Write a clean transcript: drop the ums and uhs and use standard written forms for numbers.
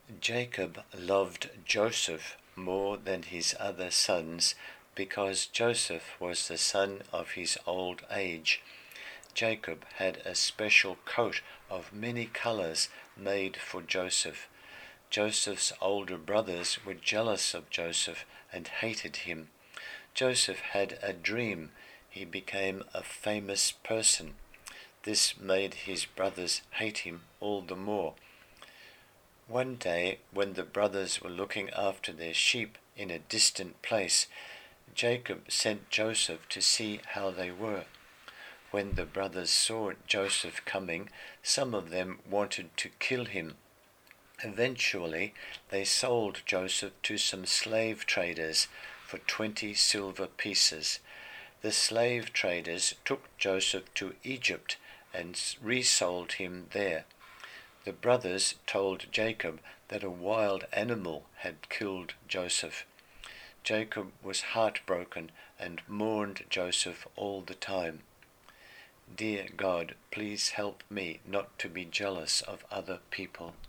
Jacob loved Joseph more than his other sons because Joseph was the son of his old age. Jacob had a special coat of many colors made for Joseph. Joseph's older brothers were jealous of Joseph and hated him. Joseph had a dream. He became a famous person. This made his brothers hate him all the more. One day, when the brothers were looking after their sheep in a distant place, Jacob sent Joseph to see how they were. When the brothers saw Joseph coming, some of them wanted to kill him. Eventually, they sold Joseph to some slave traders for 20 silver pieces. The slave traders took Joseph to Egypt and resold him there. The brothers told Jacob that a wild animal had killed Joseph. Jacob was heartbroken and mourned Joseph all the time. Dear God, please help me not to be jealous of other people.